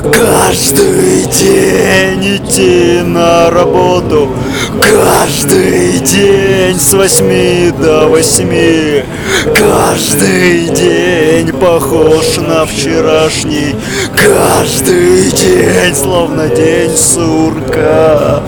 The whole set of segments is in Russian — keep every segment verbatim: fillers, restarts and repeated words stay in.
Каждый день идти на работу, каждый день с восьми до восьми, каждый день похож на вчерашний, каждый день словно день сурка.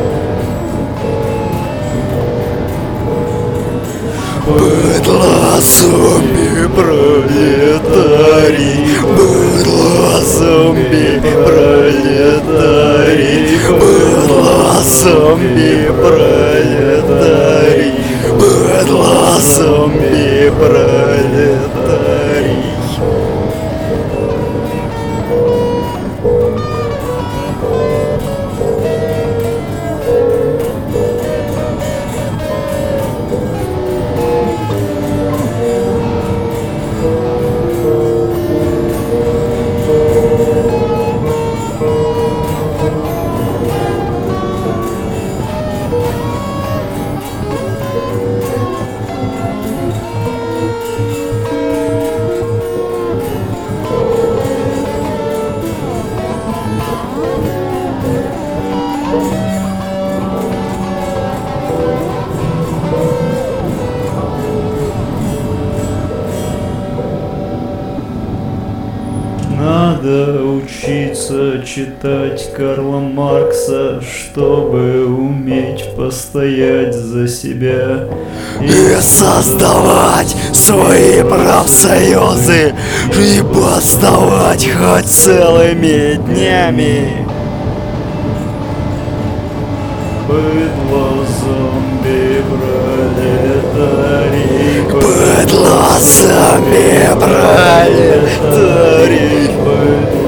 Быдло, зомби, пролетарий, быдло, зомби, пролетарий, быдло, зомби, пролетарий, быдло, зомби, пролетарий. Надо учиться читать Карла Маркса, чтобы уметь постоять за себя И создавать свои профсоюзы, и бастовать хоть целыми днями. Быдло, зомби, пролетарий, Быдло, зомби, пролетарий. быдло.